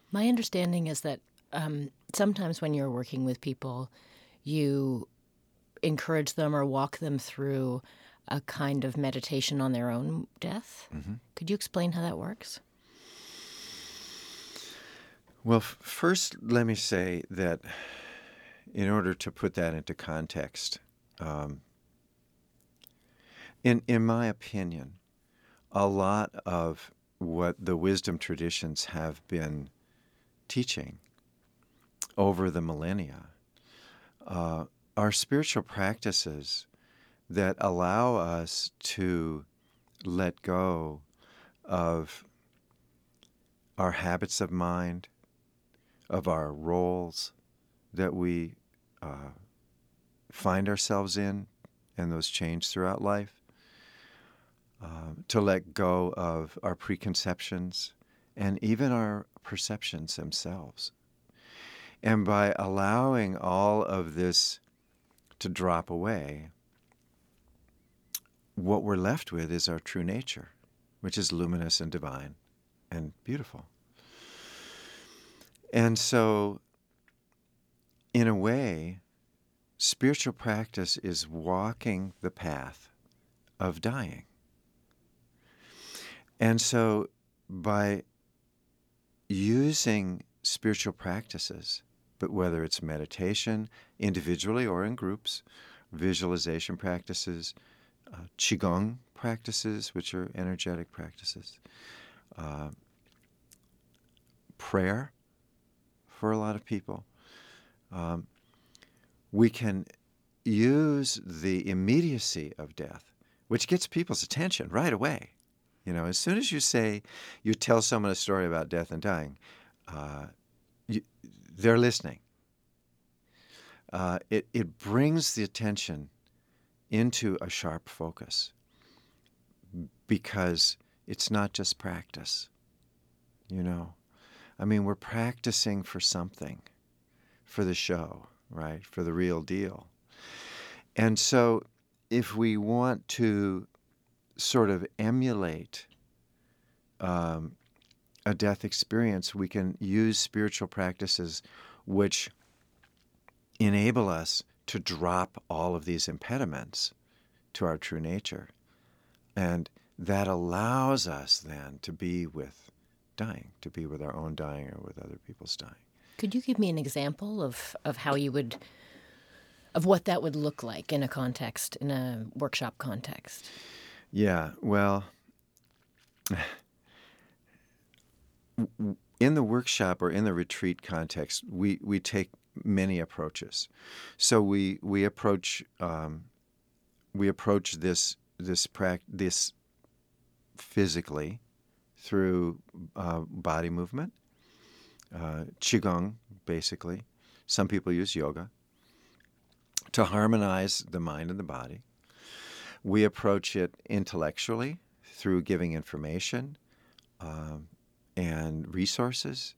My understanding is that sometimes when you're working with people, you encourage them or walk them through a kind of meditation on their own death. Mm-hmm. Could you explain how that works? Well, first, let me say that in order to put that into context, um, in my opinion, a lot of what the wisdom traditions have been teaching over the millennia are spiritual practices that allow us to let go of our habits of mind, of our roles that we find ourselves in, and those change throughout life, to let go of our preconceptions and even our perceptions themselves. And by allowing all of this to drop away, what we're left with is our true nature, which is luminous and divine and beautiful. And so, in a way, spiritual practice is walking the path of dying. And so, by using spiritual practices, but whether it's meditation, individually or in groups, visualization practices, Qigong practices, which are energetic practices, prayer for a lot of people, we can use the immediacy of death, which gets people's attention right away. You know, as soon as you tell someone a story about death and dying, they're listening. It brings the attention into a sharp focus because it's not just practice, you know. I mean, we're practicing for something, for the show, right? For the real deal. And so if we want to sort of emulate a death experience, we can use spiritual practices which enable us to drop all of these impediments to our true nature. And that allows us then to be with dying, to be with our own dying or with other people's dying. Could you give me an example of how you would, of what that would look like in a context, in a workshop context? Yeah, well, in the workshop or in the retreat context, we take many approaches. So we approach this physically through body movement, qigong basically. Some people use yoga to harmonize the mind and the body. We approach it intellectually through giving information and resources.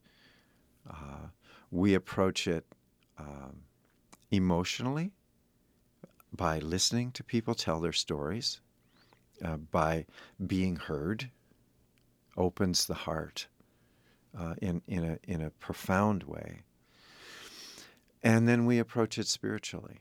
We approach it emotionally by listening to people tell their stories, by being heard, opens the heart in a profound way. And then we approach it spiritually.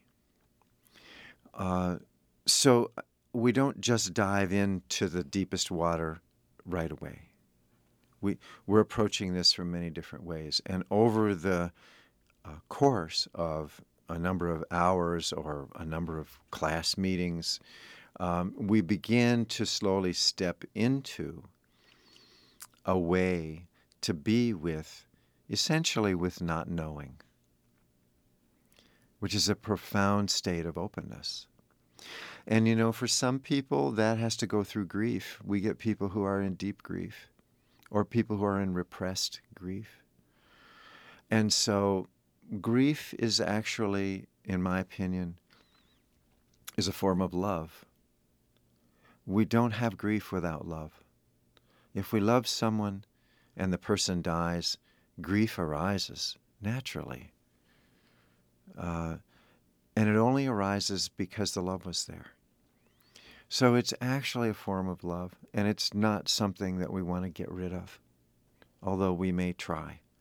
So we don't just dive into the deepest water right away. We're approaching this from many different ways. And over the course of a number of hours or a number of class meetings, we begin to slowly step into a way to be essentially with not knowing, which is a profound state of openness. And, you know, for some people, that has to go through grief. We get people who are in deep grief or people who are in repressed grief. And so grief is actually, in my opinion, is a form of love. We don't have grief without love. If we love someone and the person dies, grief arises naturally. And it only arises because the love was there. So it's actually a form of love, and it's not something that we want to get rid of, although we may try.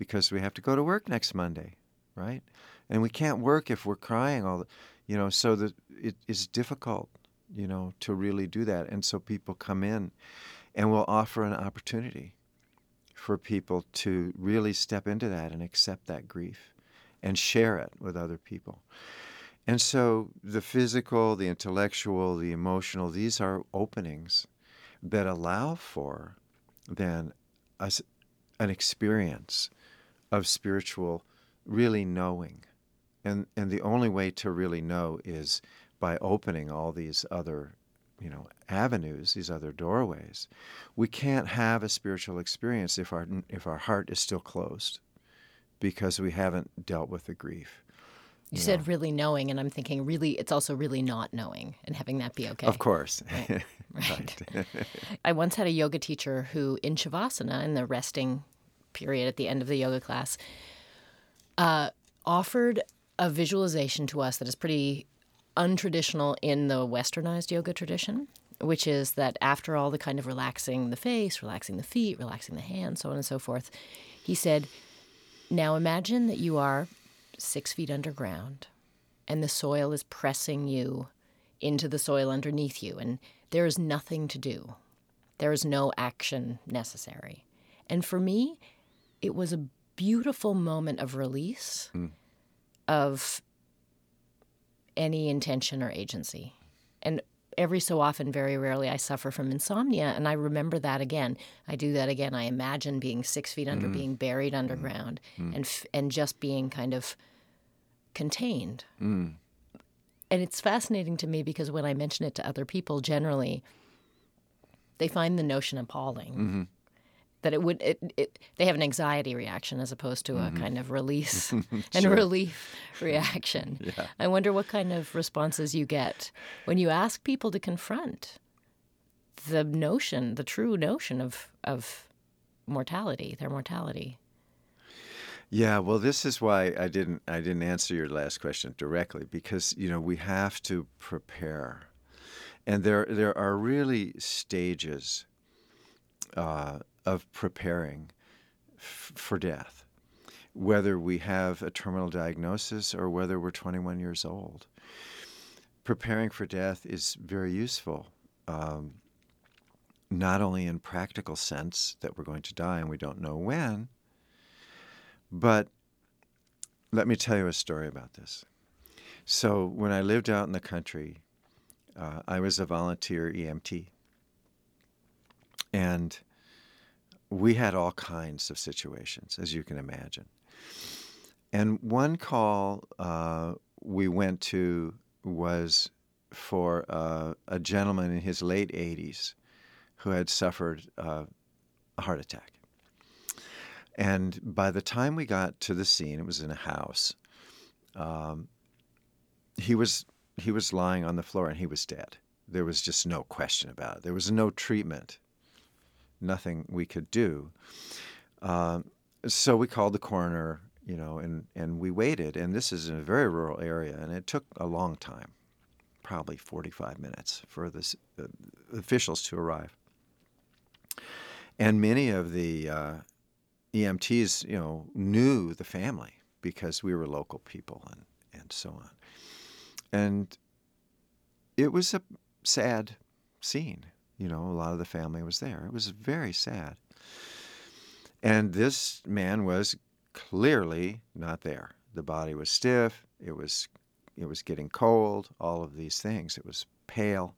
because we have to go to work next Monday, right? And we can't work if we're crying so that it is difficult, to really do that. And so people come in and we'll offer an opportunity for people to really step into that and accept that grief and share it with other people. And so the physical, the intellectual, the emotional, these are openings that allow for then an experience of spiritual really knowing. And the only way to really know is by opening all these other avenues, these other doorways. We can't have a spiritual experience if our heart is still closed because we haven't dealt with the grief. You said really knowing, and I'm thinking really, it's also really not knowing and having that be okay. Of course. Right. Right. I once had a yoga teacher who in Shavasana, in the resting period at the end of the yoga class, offered a visualization to us that is pretty untraditional in the westernized yoga tradition, which is that after all the kind of relaxing the face, relaxing the feet, relaxing the hands, so on and so forth, he said, now imagine that you are 6 feet underground and the soil is pressing you into the soil underneath you, and there is nothing to do. There is no action necessary. And for me, it was a beautiful moment of release of any intention or agency. And every so often, very rarely, I suffer from insomnia, and I remember that again. I do that again. I imagine being 6 feet under, being buried underground, and just being kind of contained. And it's fascinating to me because when I mention it to other people, generally, they find the notion appalling. That they have an anxiety reaction as opposed to a kind of release and relief reaction. Yeah. I wonder what kind of responses you get when you ask people to confront the true notion of mortality, their mortality. Yeah, well, this is why I didn't answer your last question directly, because we have to prepare, and there are really stages of preparing for death, whether we have a terminal diagnosis or whether we're 21 years old. Preparing for death is very useful, not only in practical sense that we're going to die and we don't know when, but let me tell you a story about this. So when I lived out in the country, I was a volunteer EMT, and we had all kinds of situations, as you can imagine. And one call we went to was for a gentleman in his late 80s who had suffered a heart attack. And by the time we got to the scene, it was in a house, he was lying on the floor and he was dead. There was just no question about it. There was no treatment. Nothing we could do. So we called the coroner, and we waited. And this is in a very rural area, and it took a long time, probably 45 minutes for the officials to arrive. And many of the EMTs, knew the family because we were local people and so on. And it was a sad scene. A lot of the family was there. It was very sad. And this man was clearly not there. The body was stiff. It was getting cold, all of these things. It was pale.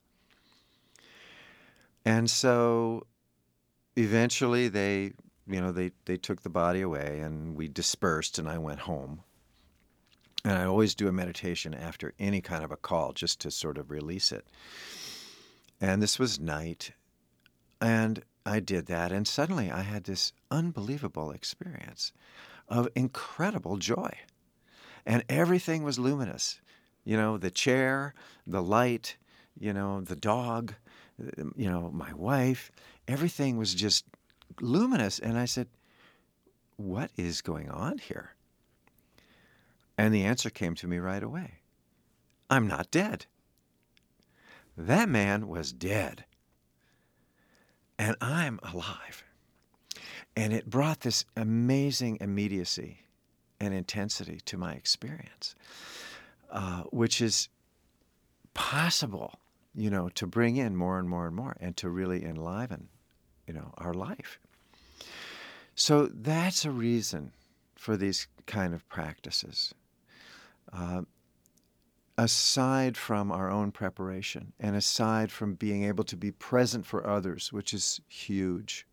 And so eventually they took the body away and we dispersed and I went home. And I always do a meditation after any kind of a call just to sort of release it. And this was night, and I did that, and suddenly I had this unbelievable experience of incredible joy. And everything was luminous. The chair, the light, the dog, my wife, everything was just luminous. And I said, what is going on here? And the answer came to me right away. I'm not dead. That man was dead, and I'm alive. And it brought this amazing immediacy and intensity to my experience, which is possible, to bring in more and more and more and to really enliven, our life. So that's a reason for these kind of practices. Aside from our own preparation and aside from being able to be present for others, which is huge,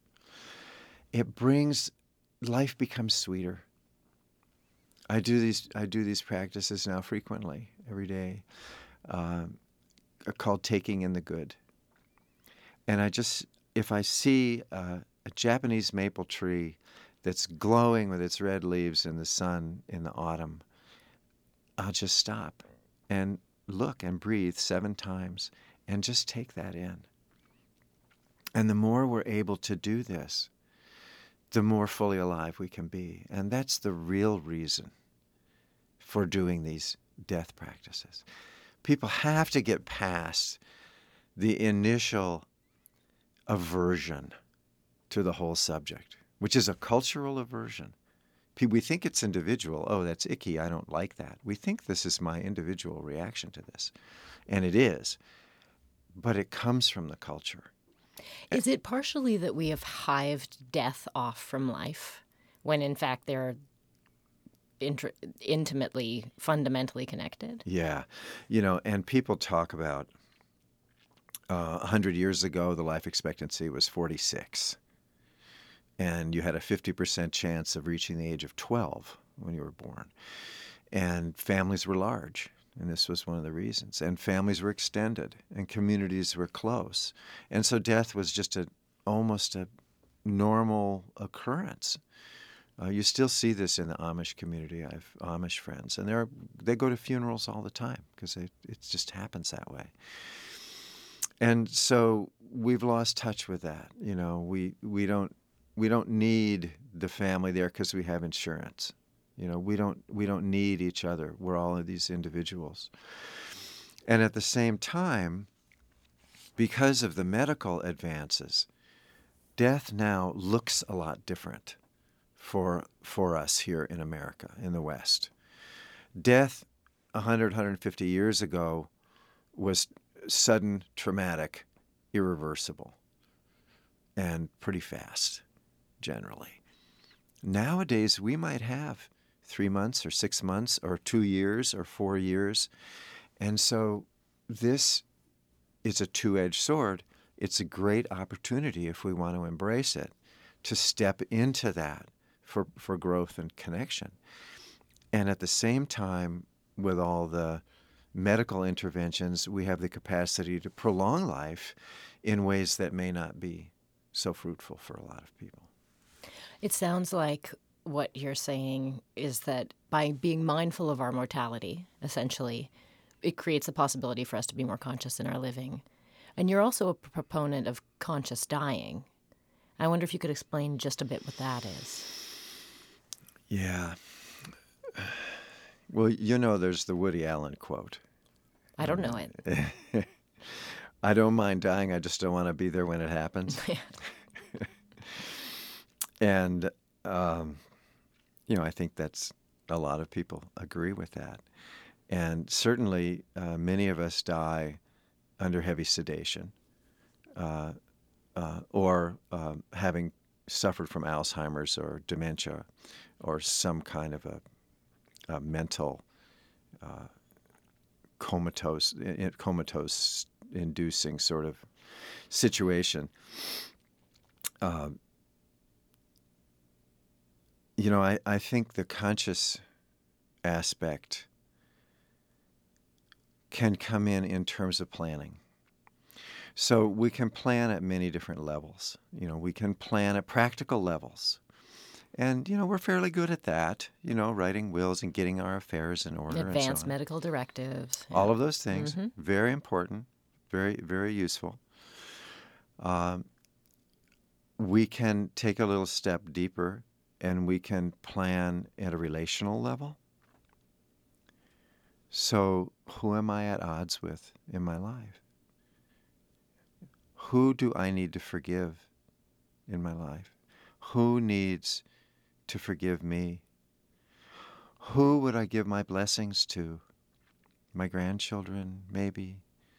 life becomes sweeter. I do these practices now frequently, every day, called taking in the good. And if I see a Japanese maple tree that's glowing with its red leaves in the sun in the autumn, I'll just stop and look and breathe 7 times and just take that in. And the more we're able to do this, the more fully alive we can be. And that's the real reason for doing these death practices. People have to get past the initial aversion to the whole subject, which is a cultural aversion. We think it's individual. Oh, that's icky. I don't like that. We think this is my individual reaction to this. And it is. But it comes from the culture. Is it partially that we have hived death off from life when in fact they're intimately, fundamentally connected? Yeah. And people talk about 100 years ago, the life expectancy was 46. And you had a 50% chance of reaching the age of 12 when you were born. And families were large, and this was one of the reasons. And families were extended, and communities were close. And so death was just almost a normal occurrence. You still see this in the Amish community. I have Amish friends, and they go to funerals all the time because it just happens that way. And so we've lost touch with that. We don't need the family there because we have insurance. We don't need each other. We're all of these individuals. And at the same time, because of the medical advances, death now looks a lot different for us here in America, in the West. Death 100, 150 years ago was sudden, traumatic, irreversible, and pretty fast, generally. Nowadays, we might have 3 months or 6 months or 2 years or 4 years. And so this is a two-edged sword. It's a great opportunity, if we want to embrace it, to step into that for growth and connection. And at the same time, with all the medical interventions, we have the capacity to prolong life in ways that may not be so fruitful for a lot of people. It sounds like what you're saying is that by being mindful of our mortality, essentially, it creates the possibility for us to be more conscious in our living. And you're also a proponent of conscious dying. I wonder if you could explain just a bit what that is. Yeah. Well, there's the Woody Allen quote. I don't know it. I don't mind dying, I just don't want to be there when it happens. And, I think that's a lot of people agree with that. And certainly many of us die under heavy sedation or having suffered from Alzheimer's or dementia or some kind of a mental comatose inducing sort of situation. I think the conscious aspect can come in terms of planning. So we can plan at many different levels. We can plan at practical levels. And, we're fairly good at that, writing wills and getting our affairs in order. Advanced and so on. medical directives. Yeah. All of those things, very important, very, very useful. We can take a little step deeper and we can plan at a relational level. So who am I at odds with in my life? Who do I need to forgive in my life? Who needs to forgive me? Who would I give my blessings to? My grandchildren, maybe?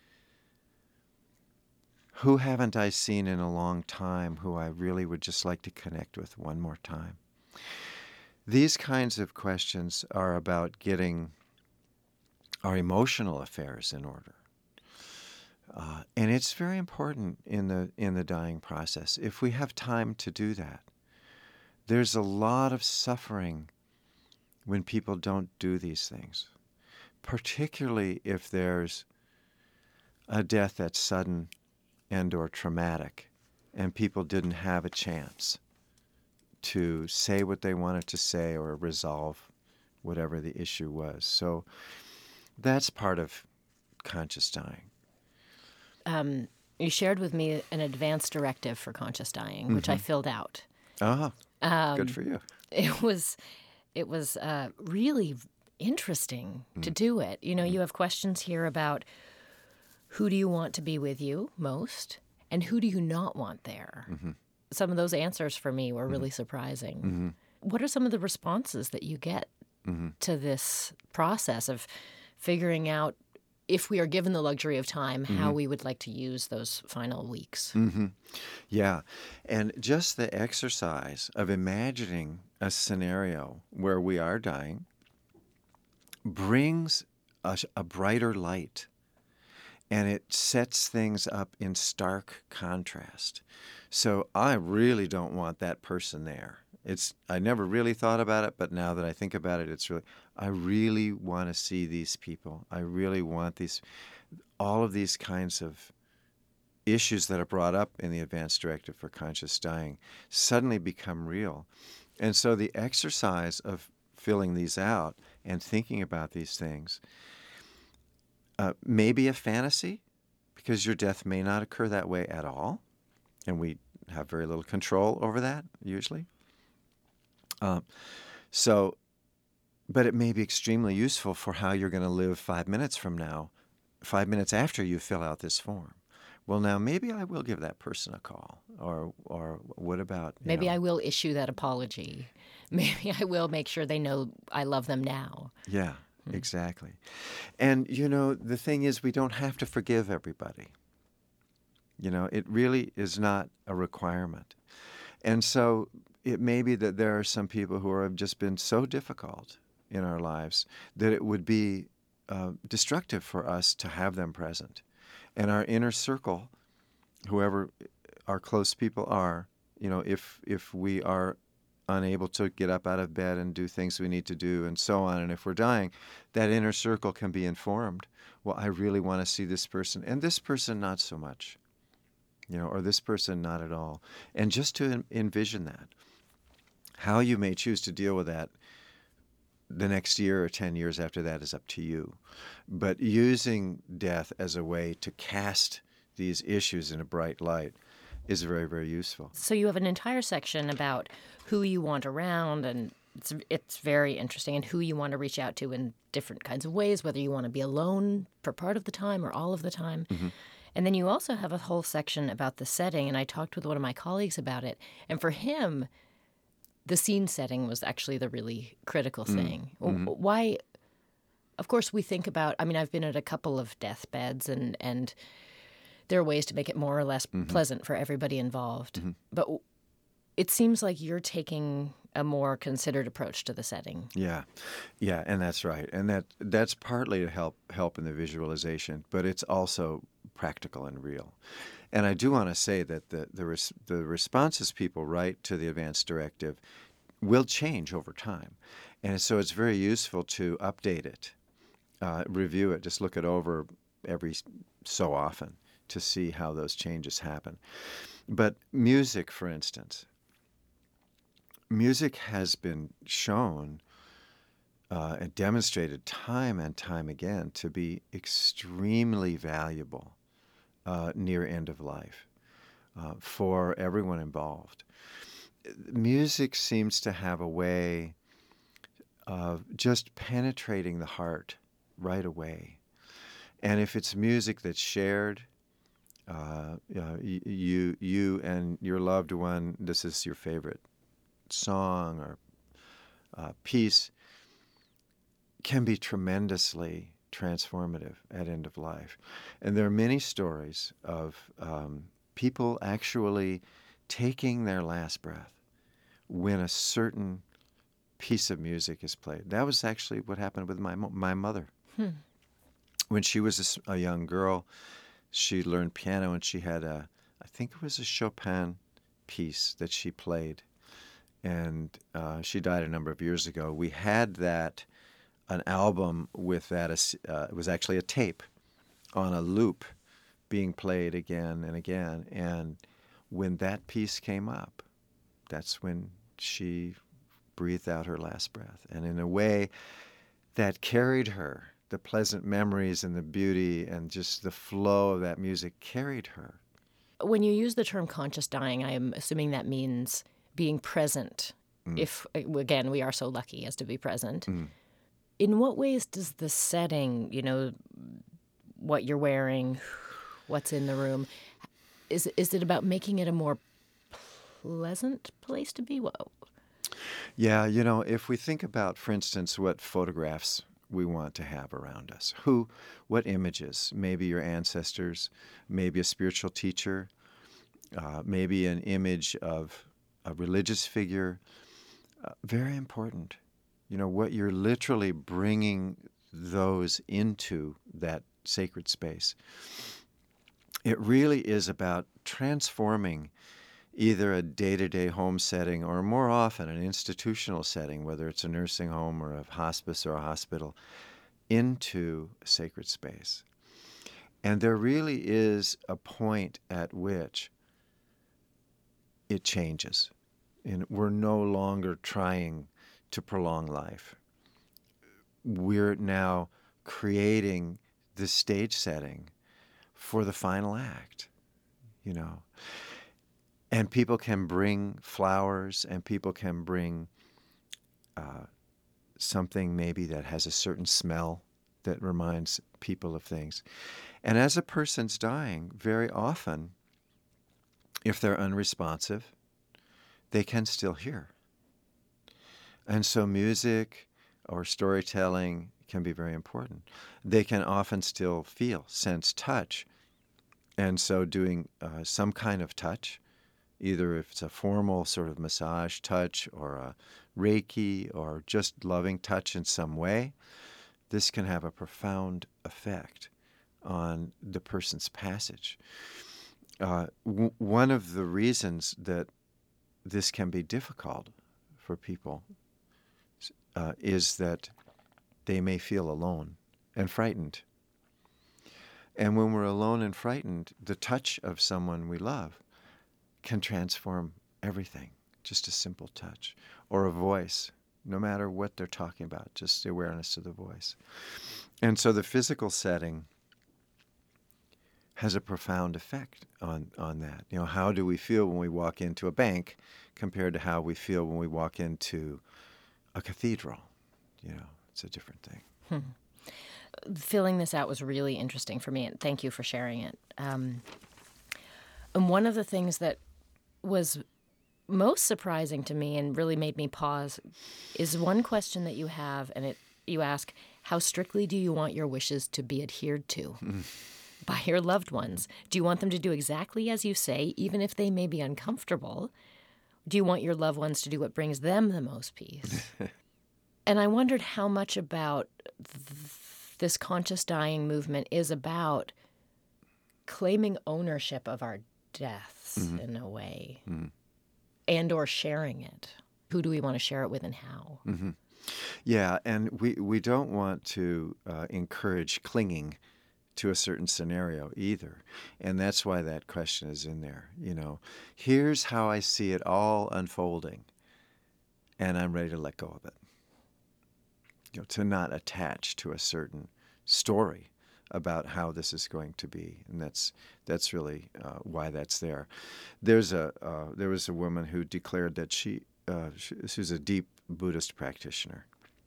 Who haven't I seen in a long time who I really would just like to connect with one more time? These kinds of questions are about getting our emotional affairs in order. And it's very important in the dying process. If we have time to do that, there's a lot of suffering when people don't do these things, particularly if there's a death that's sudden and or traumatic, and people didn't have a chance to say what they wanted to say or resolve whatever the issue was. So that's part of conscious dying. You shared with me an advance directive for conscious dying, which I filled out. Oh, good for you. It was really interesting to do it. You know, you have questions here about who do you want to be with you most, and who do you not want there. Some of those answers for me were really surprising. What are some of the responses that you get to this process of figuring out, if we are given the luxury of time, how we would like to use those final weeks? Yeah. And just the exercise of imagining a scenario where we are dying brings a brighter light, and it sets things up in stark contrast. So I really don't want that person there. I never really thought about it, but now that I think about it, I really want to see these people. I really want all of these kinds of issues that are brought up in the Advance Directive for Conscious Dying suddenly become real. And so the exercise of filling these out and thinking about these things may be a fantasy, because your death may not occur that way at all, and we have very little control over that usually. But it may be extremely useful for how you're going to live 5 minutes from now, 5 minutes after you fill out this form. Well, now maybe I will give that person a call, or what about maybe I will issue that apology. Maybe I will make sure they know I love them now. Yeah, exactly. And the thing is, we don't have to forgive everybody. It really is not a requirement. And so it may be that there are some people who have just been so difficult in our lives that it would be destructive for us to have them present. And our inner circle, whoever our close people are, if we are unable to get up out of bed and do things we need to do and so on, and if we're dying, that inner circle can be informed. Well, I really want to see this person, and this person not so much, or this person not at all. And just to envision that. How you may choose to deal with that the next year or 10 years after that is up to you. But using death as a way to cast these issues in a bright light is very, very useful. So you have an entire section about who you want around, and it's very interesting, and who you want to reach out to in different kinds of ways, whether you want to be alone for part of the time or all of the time. And then you also have a whole section about the setting, and I talked with one of my colleagues about it, and for him, the scene setting was actually the really critical thing. Why? Of course, we think about, I've been at a couple of deathbeds, and there are ways to make it more or less pleasant for everybody involved. But it seems like you're taking a more considered approach to the setting. Yeah, and that's right. And that's partly to help in the visualization, but it's also practical and real. And I do want to say that the responses people write to the Advance Directive will change over time. And so it's very useful to update it, review it, just look it over every so often to see how those changes happen. But music, for instance, music has been shown and demonstrated time and time again to be extremely valuable near end of life for everyone involved. Music seems to have a way of just penetrating the heart right away. And if it's music that's shared, you and your loved one, this is your favorite song or piece can be tremendously transformative at end of life. And there are many stories of people actually taking their last breath when a certain piece of music is played. That was actually what happened with my mother. When she was a young girl, she learned piano, and she had I think it was a Chopin piece that she played. And she died a number of years ago. We had an album with that. It was actually a tape on a loop being played again and again. And when that piece came up, that's when she breathed out her last breath. And in a way that carried her, the pleasant memories and the beauty and just the flow of that music carried her. When you use the term conscious dying, I am assuming that means being present. If, again, we are so lucky as to be present. In what ways does the setting, what you're wearing, what's in the room, is it about making it a more pleasant place to be? Whoa. Yeah, if we think about, for instance, what photographs we want to have around us, what images, maybe your ancestors, maybe a spiritual teacher, maybe an image of a religious figure, very important. What you're literally bringing those into that sacred space. It really is about transforming either a day-to-day home setting or more often an institutional setting, whether it's a nursing home or a hospice or a hospital, into a sacred space. And there really is a point at which it changes. And we're no longer trying to prolong life. We're now creating the stage setting for the final act, And people can bring flowers, and people can bring something maybe that has a certain smell that reminds people of things. And as a person's dying, very often, if they're unresponsive, they can still hear. And so music or storytelling can be very important. They can often still feel, sense, touch. And so doing some kind of touch, either if it's a formal sort of massage touch or a Reiki or just loving touch in some way, this can have a profound effect on the person's passage. One of the reasons that this can be difficult for people is that they may feel alone and frightened. And when we're alone and frightened, the touch of someone we love can transform everything, just a simple touch. Or a voice, no matter what they're talking about, just the awareness of the voice. And so the physical setting has a profound effect on that. How do we feel when we walk into a bank compared to how we feel when we walk into a cathedral? It's a different thing. Filling this out was really interesting for me, and thank you for sharing it. And one of the things that was most surprising to me and really made me pause is one question that you have, and you ask, how strictly do you want your wishes to be adhered to by your loved ones? Do you want them to do exactly as you say, even if they may be uncomfortable? Do you want your loved ones to do what brings them the most peace? And I wondered how much about this conscious dying movement is about claiming ownership of our deaths in a way, and or sharing it. Who do we want to share it with and how? Yeah, and we don't want to encourage clinging to a certain scenario either. And that's why that question is in there. Here's how I see it all unfolding, and I'm ready to let go of it. To not attach to a certain story about how this is going to be, and that's really why that's there. There was a woman who declared that she was a deep Buddhist practitioner,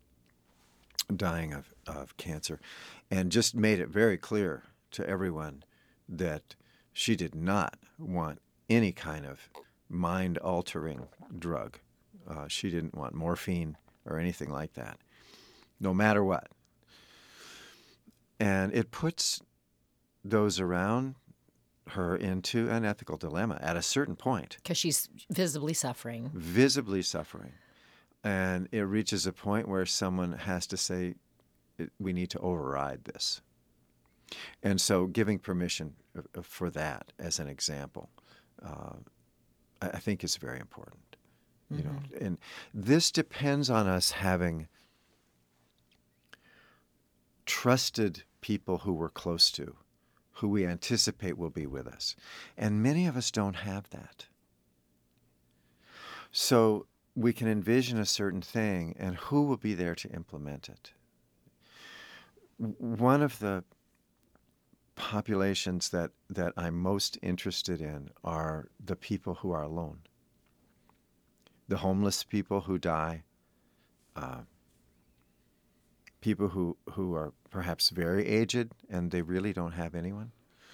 dying of cancer, and just made it very clear to everyone that she did not want any kind of mind-altering drug She didn't want morphine or anything like that, no matter what. And it puts those around her into an ethical dilemma at a certain point. Because she's visibly suffering. Visibly suffering. And it reaches a point where someone has to say, we need to override this. And so giving permission for that as an example, I think is very important. You know, and this depends on us having trusted people who we're close to, who we anticipate will be with us. And many of us don't have that. So we can envision a certain thing, and who will be there to implement it? One of the populations that I'm most interested in are the people who are alone. The homeless people who die, people who are perhaps very aged and they really don't have anyone.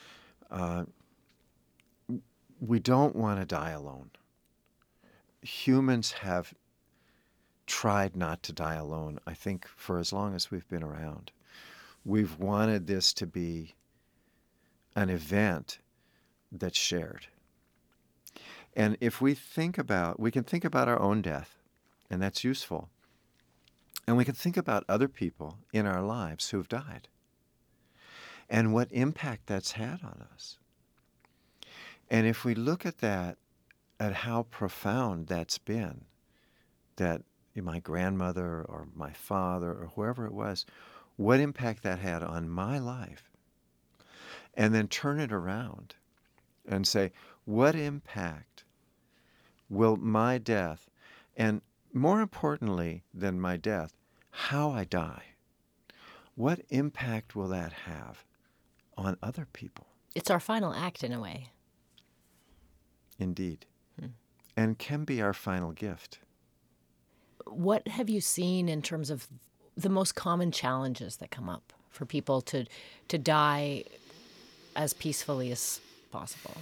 We don't want to die alone. Humans have tried not to die alone, I think, for as long as we've been around. We've wanted this to be an event that's shared. And if we can think about our own death, and that's useful. And we can think about other people in our lives who've died and what impact that's had on us. And if we look at that, at how profound that's been, that my grandmother or my father or whoever it was, what impact that had on my life, and then turn it around and say, what impact will my death, and more importantly than my death, how I die, what impact will that have on other people? It's our final act in a way. Indeed. And can be our final gift. What have you seen in terms of the most common challenges that come up for people to die as peacefully as possible?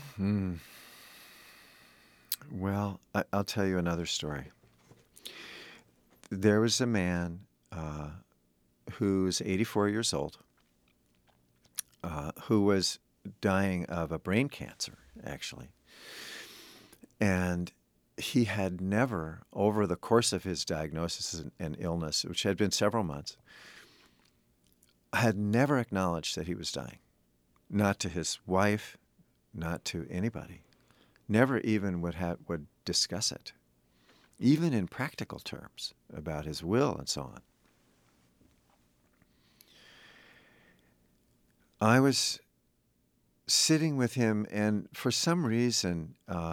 Well, I'll tell you another story. There was a man who's 84 years old who was dying of a brain cancer, actually. And he had never, over the course of his diagnosis and illness, which had been several months, had never acknowledged that he was dying. Not to his wife, not to anybody. Never even would discuss it, even in practical terms, about his will and so on. I was sitting with him, and for some reason,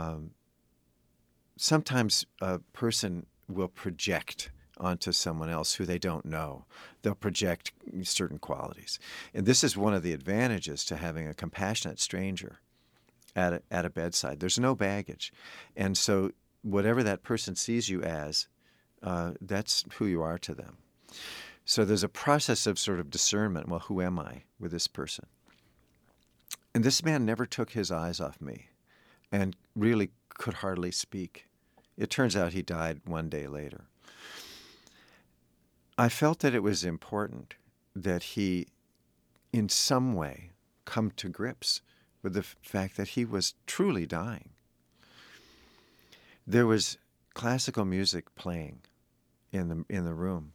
sometimes a person will project onto someone else who they don't know. They'll project certain qualities. And this is one of the advantages to having a compassionate stranger at a bedside. There's no baggage. And so whatever that person sees you as, that's who you are to them. So there's a process of sort of discernment. Well, who am I with this person? And this man never took his eyes off me and really could hardly speak. It turns out he died one day later. I felt that it was important that he, in some way, come to grips with the fact that he was truly dying. There was classical music playing in the room.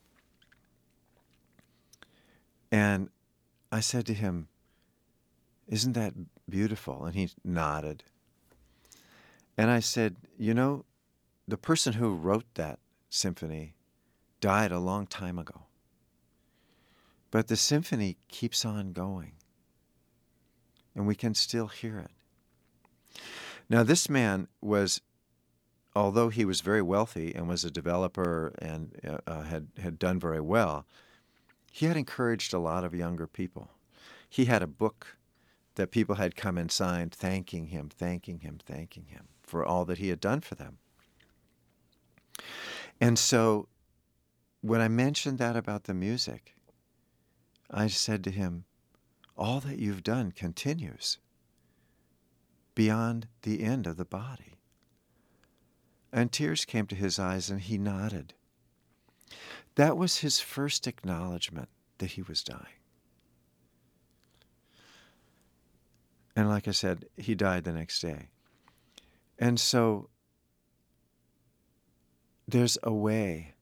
And I said to him, "Isn't that beautiful?" And he nodded. And I said, "You know, the person who wrote that symphony died a long time ago. But the symphony keeps on going. And we can still hear it." Now, this man was, although he was very wealthy and was a developer and had done very well, he had encouraged a lot of younger people. He had a book that people had come and signed thanking him for all that he had done for them. And so when I mentioned that about the music, I said to him, all that you've done continues beyond the end of the body. And tears came to his eyes, and he nodded. That was his first acknowledgement that he was dying. And like I said, he died the next day. And so there's a way,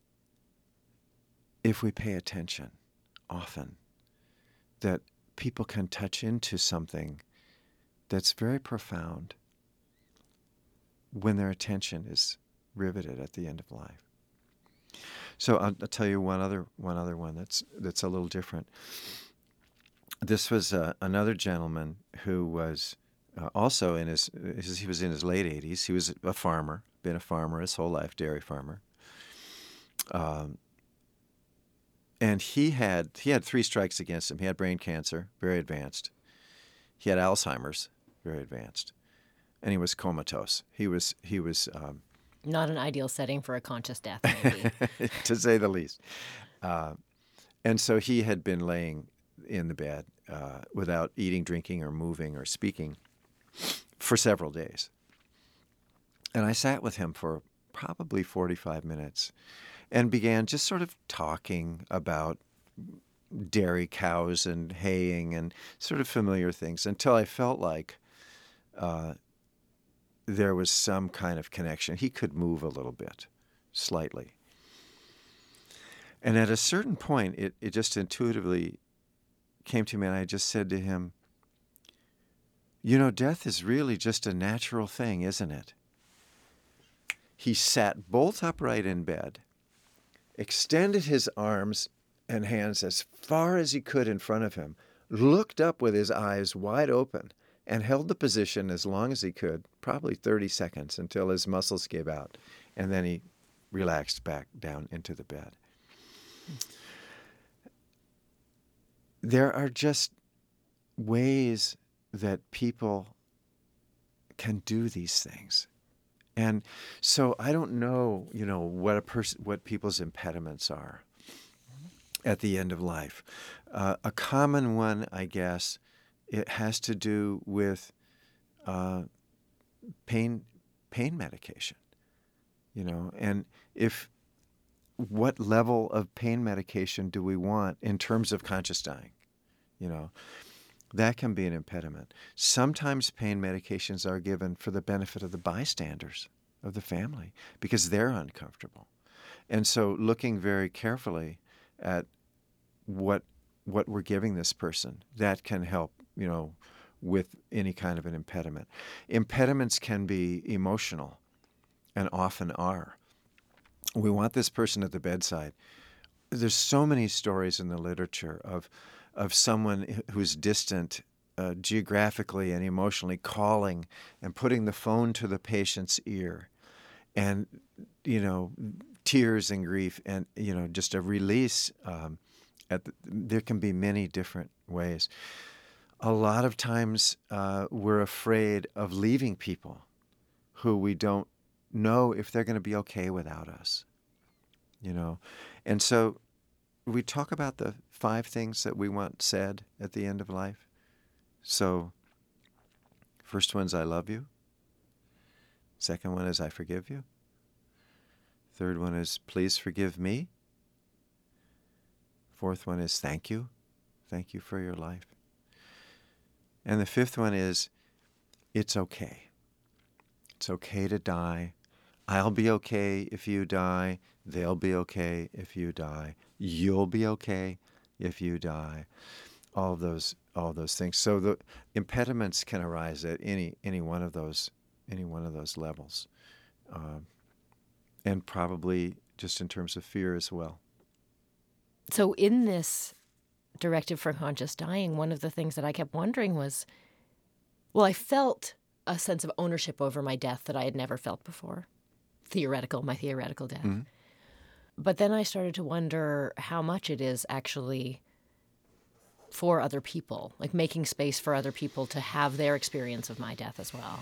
if we pay attention often, that people can touch into something that's very profound when their attention is riveted at the end of life. So I'll tell you one other one that's a little different. This was another gentleman who was also he was in his late 80s. He was a farmer, been a farmer his whole life, dairy farmer. And he had 3 strikes against him. He had brain cancer, very advanced. He had Alzheimer's, very advanced, and he was comatose. He was not an ideal setting for a conscious death, maybe. to say the least. And so he had been laying in the bed without eating, drinking, or moving or speaking for several days. And I sat with him for probably 45 minutes and began just sort of talking about dairy cows and haying and sort of familiar things until I felt like there was some kind of connection. He could move a little bit, slightly. And at a certain point, it just intuitively came to me, and I just said to him, death is really just a natural thing, isn't it? He sat bolt upright in bed, extended his arms and hands as far as he could in front of him, looked up with his eyes wide open, and held the position as long as he could, probably 30 seconds, until his muscles gave out. And then he relaxed back down into the bed. There are just ways that people can do these things. And so I don't know, what people's impediments are at the end of life. A common one, I guess, it has to do with pain medication, and what level of pain medication do we want in terms of conscious dying? That can be an impediment. Sometimes pain medications are given for the benefit of the bystanders of the family because they're uncomfortable. And so looking very carefully at what we're giving this person, that can help, with any kind of an impediment. Impediments can be emotional and often are. We want this person at the bedside. There's so many stories in the literature of someone who's distant geographically and emotionally, calling and putting the phone to the patient's ear, and tears and grief, and just a release. There can be many different ways. A lot of times we're afraid of leaving people who we don't know if they're going to be okay without us. And so we talk about the 5 things that we want said at the end of life. So, first one's I love you. Second one is I forgive you. Third one is please forgive me. Fourth one is thank you. Thank you for your life. And the 5th one is it's okay. It's okay to die. I'll be okay if you die. They'll be okay if you die. You'll be okay if you die. All of those things. So the impediments can arise at any one of those levels, and probably just in terms of fear as well. So in this directive for conscious dying, one of the things that I kept wondering was, I felt a sense of ownership over my death that I had never felt before. My theoretical death. Mm-hmm. But then I started to wonder how much it is actually for other people, like making space for other people to have their experience of my death as well.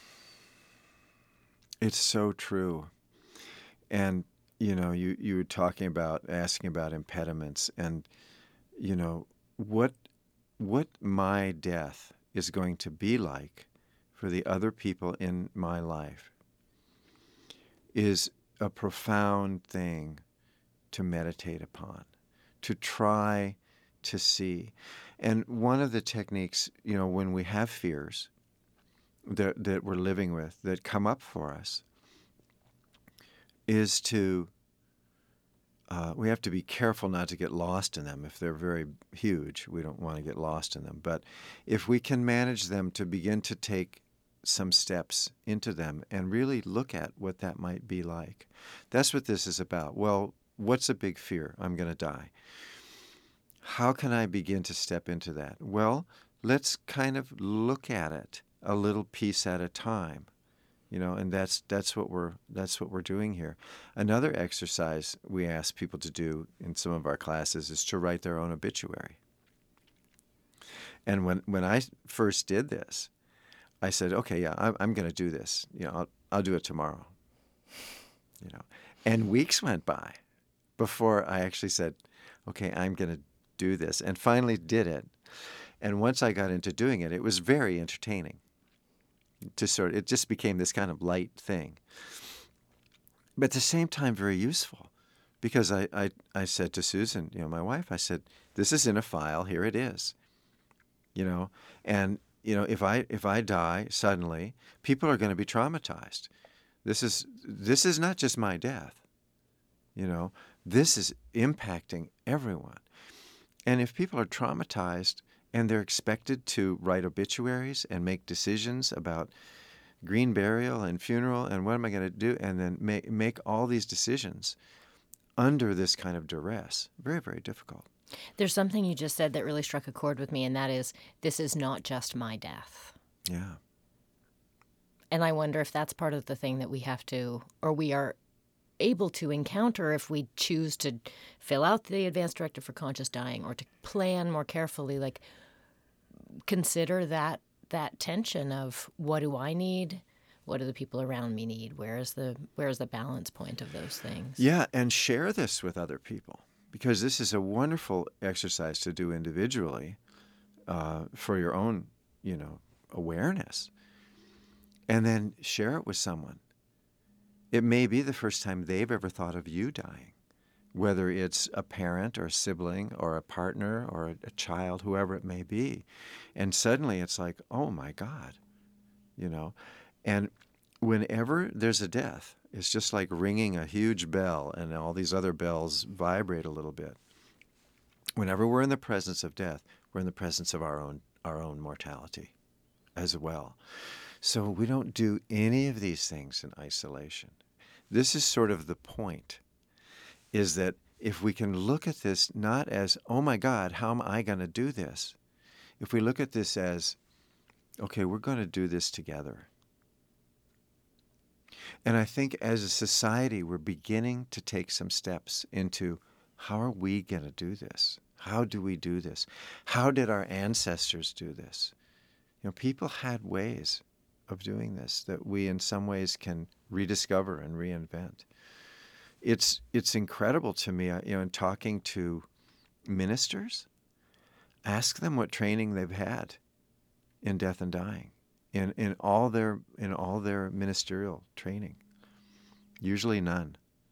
It's so true. And, you were asking about impediments, and, what my death is going to be like for the other people in my life is a profound thing to meditate upon, to try to see. And one of the techniques, when we have fears that we're living with that come up for us, is to we have to be careful not to get lost in them. If they're very huge, we don't want to get lost in them. But if we can manage them, to begin to take some steps into them and really look at what that might be like. That's what this is about. Well, what's a big fear? I'm going to die. How can I begin to step into that? Well, let's kind of look at it a little piece at a time. And that's what we're doing here. Another exercise we ask people to do in some of our classes is to write their own obituary. And when I first did this, I said, okay, yeah, I'm going to do this. I'll do it tomorrow. And weeks went by before I actually said, okay, I'm going to do this, and finally did it. And once I got into doing it, it was very entertaining. It just became this kind of light thing. But at the same time, very useful, because I said to Susan, my wife, I said, this is in a file, here it is. And if I die suddenly, people are going to be traumatized. This is not just my death. This is impacting everyone. And if people are traumatized, and they're expected to write obituaries and make decisions about green burial and funeral and what am I going to do, and then make all these decisions under this kind of duress. Very, very difficult. There's something you just said that really struck a chord with me, and that is, this is not just my death. Yeah. And I wonder if that's part of the thing that we have to, or we are able to encounter if we choose to fill out the Advanced Directive for Conscious Dying, or to plan more carefully, like consider that tension of, what do I need? What do the people around me need? Where is the balance point of those things? Yeah, and share this with other people, because this is a wonderful exercise to do individually for your own, awareness, and then share it with someone. It may be the first time they've ever thought of you dying, whether it's a parent or a sibling or a partner or a child, whoever it may be. And suddenly it's like, oh my God, And whenever there's a death, it's just like ringing a huge bell, and all these other bells vibrate a little bit. Whenever we're in the presence of death, we're in the presence of our own mortality as well. So we don't do any of these things in isolation. This is sort of the point, is that if we can look at this not as, oh my God, how am I going to do this? If we look at this as, okay, we're going to do this together. And I think as a society, we're beginning to take some steps into, how are we going to do this? How do we do this? How did our ancestors do this? People had ways of doing this that we in some ways can rediscover and reinvent. It's incredible to me, in talking to ministers, ask them what training they've had in death and dying, in all their ministerial training. Usually none.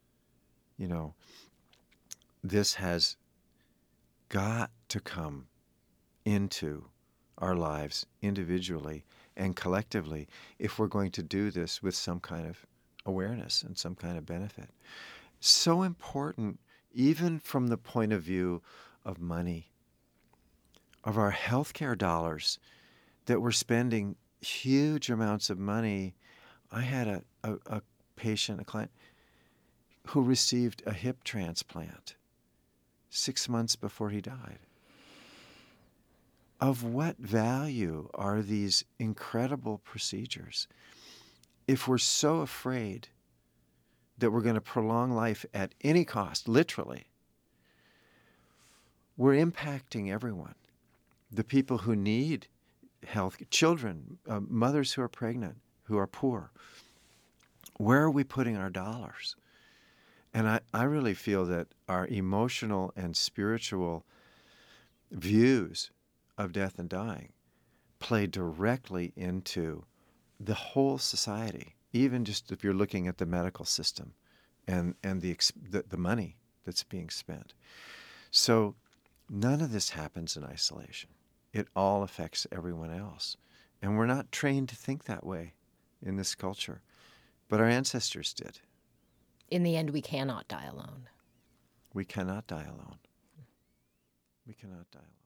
This has got to come into our lives individually and collectively if we're going to do this with some kind of awareness and some kind of benefit. So important, even from the point of view of money, of our healthcare dollars, that we're spending huge amounts of money. I had a patient, a client, who received a hip transplant 6 months before he died. Of what value are these incredible procedures if we're so afraid that we're going to prolong life at any cost, literally? We're impacting everyone. The people who need health, children, mothers who are pregnant, who are poor. Where are we putting our dollars? And I really feel that our emotional and spiritual views of death and dying play directly into the whole society even just if you're looking at the medical system and the money that's being spent. So none of this happens in isolation. It all affects everyone else. And we're not trained to think that way in this culture. But our ancestors did. In the end, we cannot die alone. We cannot die alone. We cannot die alone.